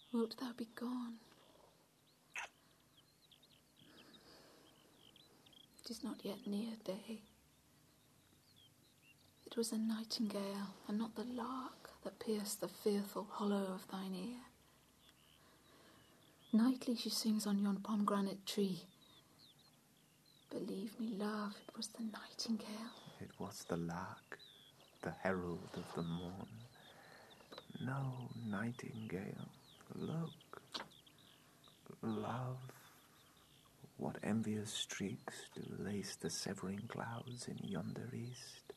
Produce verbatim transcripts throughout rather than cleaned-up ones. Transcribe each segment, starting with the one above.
wilt thou be gone? It is not yet near day. It was a nightingale, and not the lark, that pierced the fearful hollow of thine ear. Nightly she sings on yon pomegranate tree. Believe me, love, it was the nightingale. It was the lark, the herald of the morn. No, nightingale, look, love, what envious streaks do lace the severing clouds in yonder east.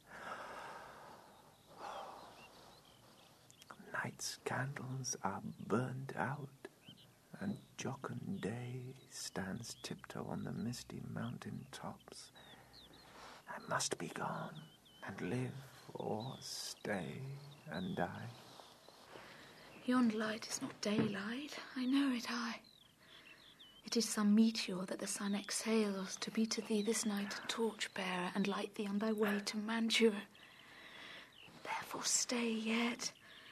Night's candles are burned out, and jocund day stands tiptoe on the misty mountain tops. I must be gone, and live or stay and die. Yond light is not daylight, I know it, I. It is some meteor that the sun exhales to be to thee this night a torch-bearer and light thee on thy way to Mantua. Therefore stay yet.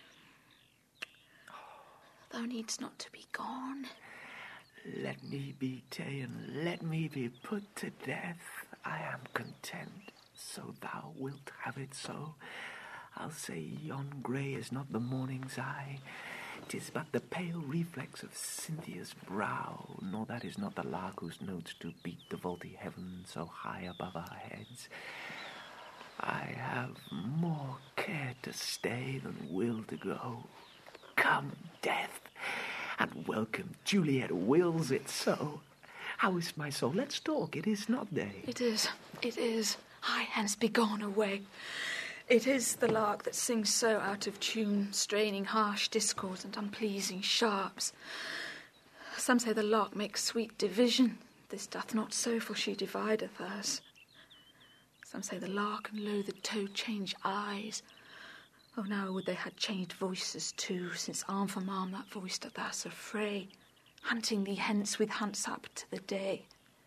Thou needst not to be gone. Let me be ta'en, let me be put to death. I am content, so thou wilt have it so. I'll say yon grey is not the morning's eye. 'Tis but the pale reflex of Cynthia's brow, nor that is not the lark whose notes do beat the vaulty heaven so high above our heads. I have more care to stay than will to go. Come, death, and welcome Juliet wills it so. How is my soul? Let's talk. It is not day. It is, it is. Hie hence, be gone away. It is the lark that sings so out of tune, straining harsh discords and unpleasing sharps. Some say the lark makes sweet division. This doth not so, for she divideth us. Some say the lark and loathed toad change eyes. Oh, now would they had changed voices too, since arm from arm that voice doth thus affray, hunting thee hence with hunts up to the day.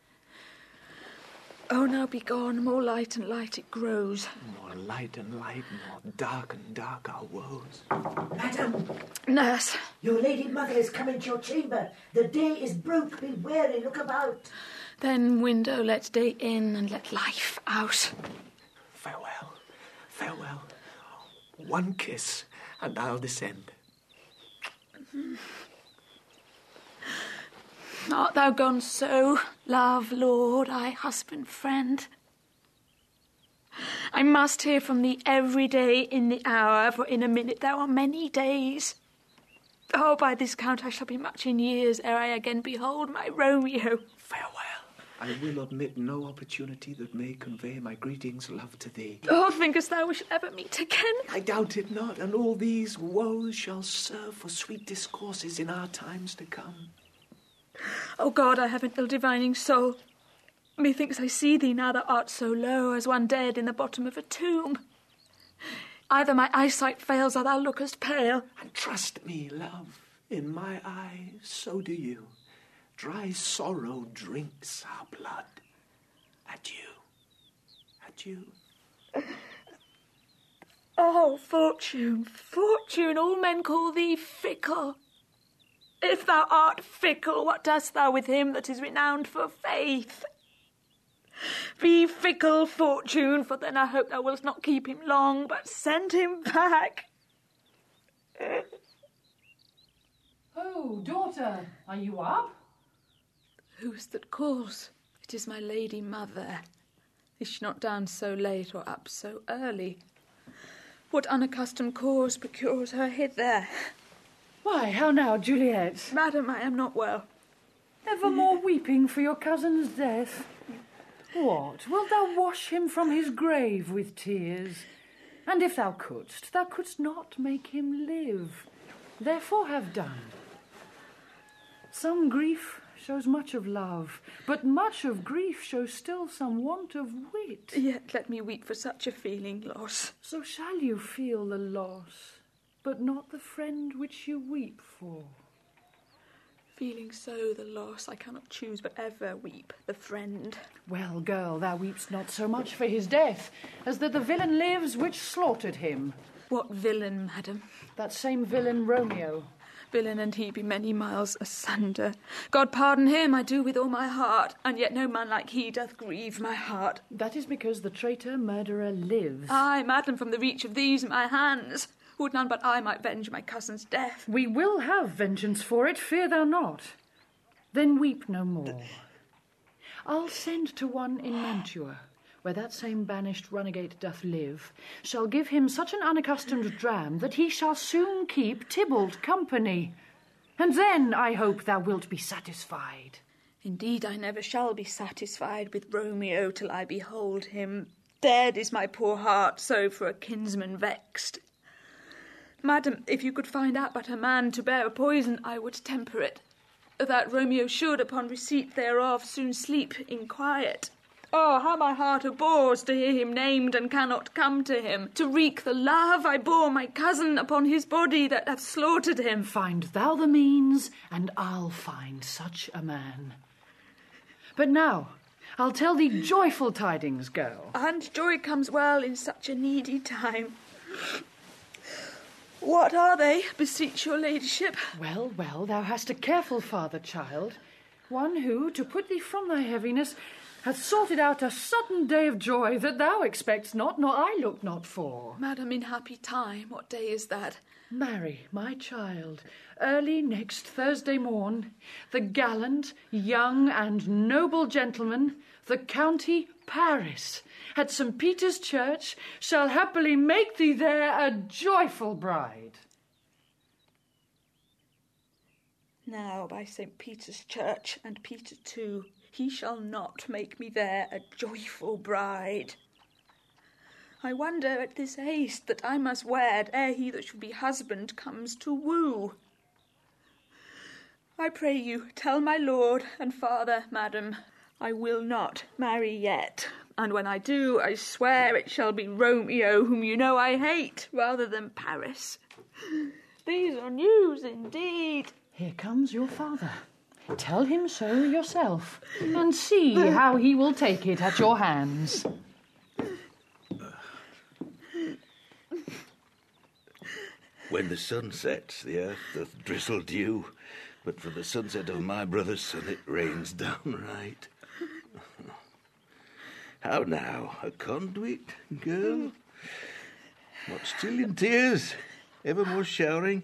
Oh, now be gone, more light and light it grows. More light and light, more dark and dark our woes. Madam! Nurse! Your lady mother is come into your chamber. The day is broke, be wary, look about. Then, window, let day in and let life out. Farewell, farewell. One kiss, and I'll descend. Art thou gone so, love, lord, I, husband, friend? I must hear from thee every day in the hour, for in a minute there are many days. Oh, by this count I shall be much in years ere I again behold my Romeo. Farewell. I will omit no opportunity that may convey my greetings, love, to thee. Oh, thinkest thou we shall ever meet again? I doubt it not, and all these woes shall serve for sweet discourses in our times to come. Oh God, I have an ill-divining soul. Methinks I see thee now thou art so low as one dead in the bottom of a tomb. Either my eyesight fails or thou lookest pale. And trust me, love, in my eye so do you. Dry sorrow drinks our blood. Adieu. Adieu. Oh, Fortune, Fortune, all men call thee fickle. If thou art fickle, what dost thou with him that is renowned for faith? Be fickle, Fortune, for then I hope thou wilt not keep him long, but send him back. Oh, daughter, are you up? Who's that calls? It is my lady mother. Is she not down so late or up so early? What unaccustomed cause procures her hither? Why, how now, Juliet? Madam, I am not well. Evermore weeping for your cousin's death? What, wilt thou wash him from his grave with tears? And if thou couldst, thou couldst not make him live. Therefore have done. Some grief shows much of love, but much of grief shows still some want of wit. Yet let me weep for such a feeling loss. So shall you feel the loss, but not the friend which you weep for. Feeling so the loss, I cannot choose but ever weep the friend. Well, girl, thou weepst not so much for his death as that the villain lives which slaughtered him. What villain, madam? That same villain Romeo. villain and he be many miles asunder. God pardon him, I do with all my heart, and yet no man like he doth grieve my heart. That is because the traitor murderer lives. Ay, madam, from the reach of these my hands. Would none but I might venge my cousin's death. We will have vengeance for it, fear thou not. Then weep no more. I'll send to one in Mantua, where that same banished runagate doth live, shall give him such an unaccustomed dram that he shall soon keep Tybalt company. And then, I hope, thou wilt be satisfied. Indeed, I never shall be satisfied with Romeo till I behold him. Dead is my poor heart, so for a kinsman vexed. Madam, if you could find out but a man to bear a poison, I would temper it, that Romeo should, upon receipt thereof, soon sleep in quiet. Oh, how my heart abhors to hear him named and cannot come to him, to wreak the love I bore my cousin upon his body that hath slaughtered him. Find thou the means, and I'll find such a man. But now, I'll tell thee joyful tidings, girl. And joy comes well in such a needy time. What are they, beseech your ladyship? Well, well, thou hast a careful father, child, one who, to put thee from thy heaviness, hath sorted out a sudden day of joy that thou expect'st not, nor I look not for. Madam, in happy time, what day is that? Marry, my child, early next Thursday morn, the gallant, young, and noble gentleman, the County Paris, at Saint Peter's Church, shall happily make thee there a joyful bride. Now, by Saint Peter's Church, and Peter too, he shall not make me there a joyful bride. I wonder at this haste that I must wed ere he that shall be husband comes to woo. I pray you, tell my lord and father, madam, I will not marry yet, and when I do, I swear it shall be Romeo, whom you know I hate, rather than Paris. These are news indeed. Here comes your father. Tell him so yourself, and see how he will take it at your hands. When the sun sets, the earth doth drizzle dew, but for the sunset of my brother's son it rains downright. How now, a conduit, girl? What, still in tears? Evermore showering?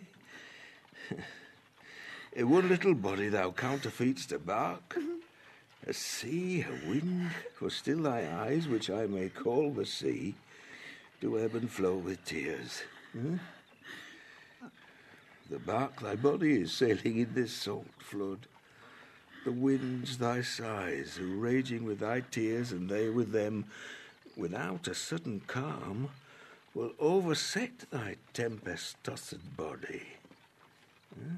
In one little body thou counterfeit'st a bark, a sea, a wind, for still thy eyes, which I may call the sea, do ebb and flow with tears. Hmm? The bark thy body is sailing in this salt flood. The winds thy sighs, who raging with thy tears, and they with them, without a sudden calm, will overset thy tempest-tossed body. Hmm?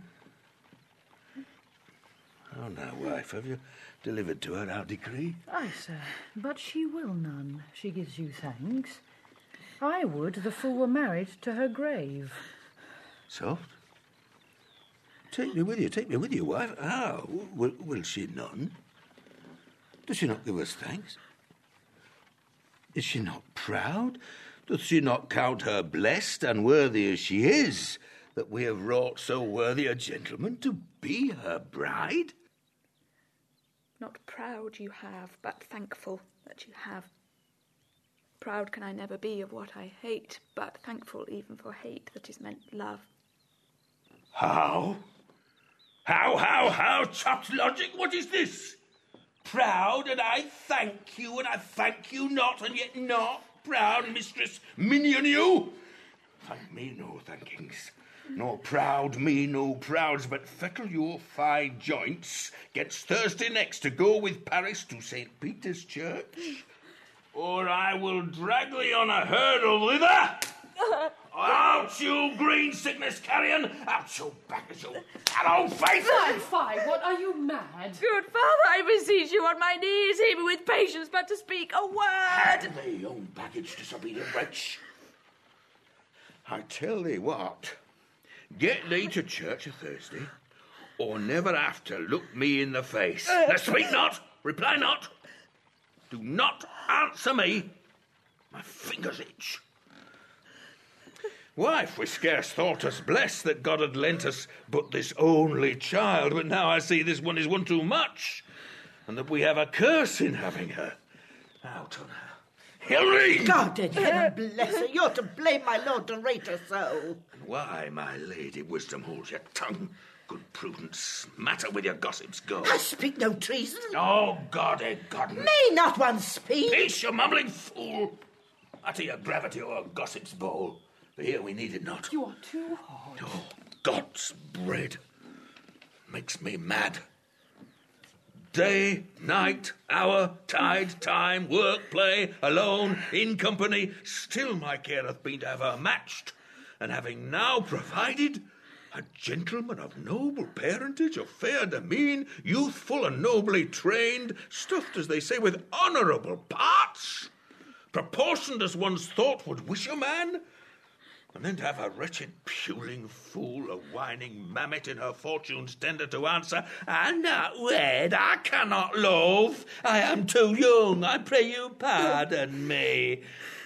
How now, wife, have you delivered to her our decree? Aye, sir, but she will none. She gives you thanks. I would the fool were married to her grave. Soft? Take me with you, take me with you, wife. How? Will, will she none? Does she not give us thanks? Is she not proud? Doth she not count her blessed and worthy as she is, that we have wrought so worthy a gentleman to be her bride? Not proud you have, but thankful that you have. Proud can I never be of what I hate, but thankful even for hate that is meant love. How? How, how, how, chopped logic, what is this? Proud, and I thank you, and I thank you not, and yet not proud, mistress, minion you? Thank me no thankings, nor proud me no prouds, but fettle your fine joints, gets Thursday next to go with Paris to Saint Peter's Church, or I will drag thee on a hurdle thither. Out, you green sickness carrion! Out, you baggage, you arrow face! Fie, fie, what are you mad? Good father, I beseech you on my knees, hear me with patience but to speak a word. Hand thee, young baggage, disobedient wretch. I tell thee what, get thee to church a Thursday, or never after look me in the face. Uh, now speak not, reply not, do not answer me. My fingers itch. Wife, we scarce thought us blessed that God had lent us but this only child, but now I see this one is one too much, and that we have a curse in having her. Out on her. Hilary! God in heaven bless her. You're to blame, my lord, to rate her so. And why, my lady, wisdom holds your tongue? Good prudence, matter with your gossips, go. I speak no treason. Oh, God, eh, God. May not one speak? Peace, you mumbling fool. Utter your gravity or gossip's bowl. For here we need it not. You are too hard. Oh, God's bread makes me mad. Day, night, hour, tide, time, work, play, alone, in company, still my care hath been to have her matched, and having now provided a gentleman of noble parentage, of fair demean, youthful and nobly trained, stuffed, as they say, with honourable parts, proportioned as one's thought would wish a man, and then to have a wretched puling fool, a whining mammet in her fortune's tender to answer, "I'm not wed, I cannot love, I am too young, I pray you pardon me."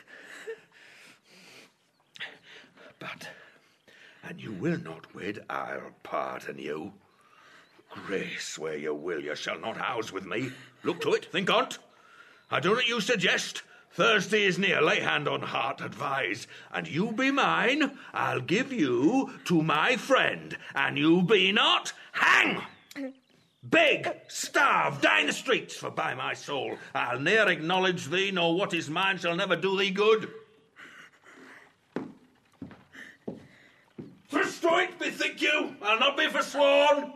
But, and you will not wed, I'll pardon you. Grace, where you will, you shall not house with me. Look to it, think on't. I do not you suggest. Thursday is near, lay hand on heart, advise, and you be mine, I'll give you to my friend, and you be not, hang! Beg, starve, die in the streets, for by my soul, I'll ne'er acknowledge thee, nor what is mine shall never do thee good. Forsweet, bethink you, I'll not be forsworn.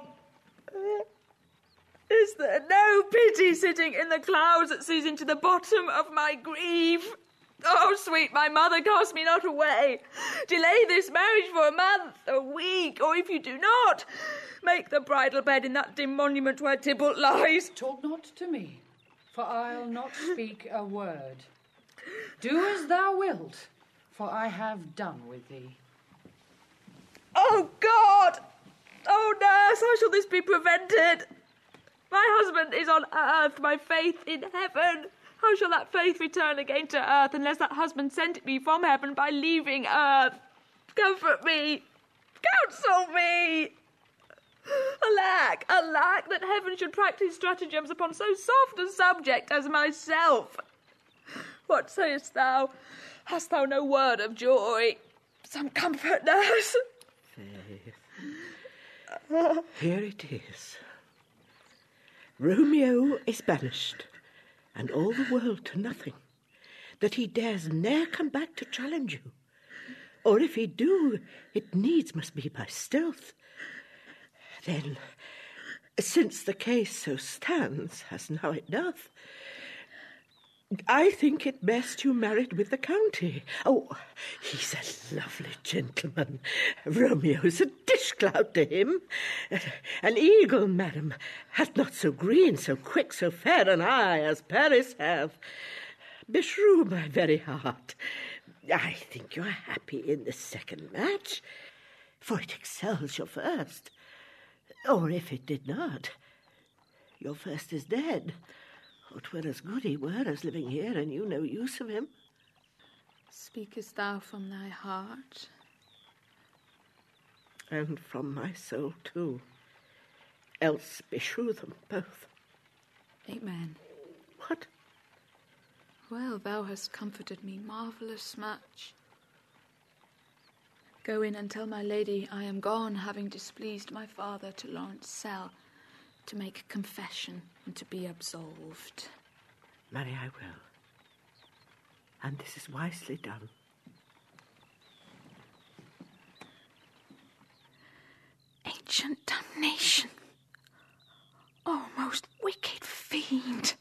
Is there no pity sitting in the clouds that sees into the bottom of my grief? Oh, sweet my mother, cast me not away. Delay this marriage for a month, a week, or if you do not, make the bridal bed in that dim monument where Tybalt lies. Talk not to me, for I'll not speak a word. Do as thou wilt, for I have done with thee. Oh, God! Oh, nurse, how shall this be prevented? My husband is on earth, my faith in heaven. How shall that faith return again to earth unless that husband sent me from heaven by leaving earth? Comfort me. Counsel me. Alack, alack, that heaven should practise stratagems upon so soft a subject as myself. What sayest thou? Hast thou no word of joy? Some comfort, nurse? Faith. Here it is. Romeo is banished, and all the world to nothing, that he dares ne'er come back to challenge you. Or if he do, it needs must be by stealth. Then, since the case so stands, as now it doth, I think it best you married with the county. Oh, he's a lovely gentleman. Romeo's a dish-clout to him. An eagle, madam, hath not so green, so quick, so fair an eye as Paris hath. Beshrew my very heart, I think you are happy in the second match, for it excels your first. Or if it did not, your first is dead. Oh, 'twere as good he were as living here, and you no use of him. Speakest thou from thy heart? And from my soul, too. Else beshrew them both. Amen. What? Well, thou hast comforted me marvellous much. Go in and tell my lady I am gone, having displeased my father to Lawrence Cell, to make confession and to be absolved. Marry, I will. And this is wisely done. Ancient damnation! Oh, most wicked fiend!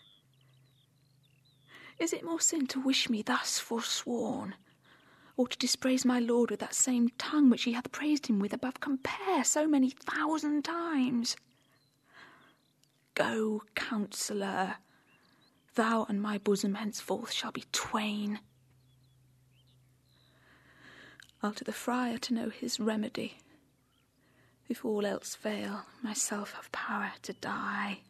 Is it more sin to wish me thus forsworn, or to dispraise my lord with that same tongue which he hath praised him with above compare so many thousand times? Go, counsellor, thou and my bosom henceforth shall be twain. I'll to the friar to know his remedy. If all else fail, myself have power to die.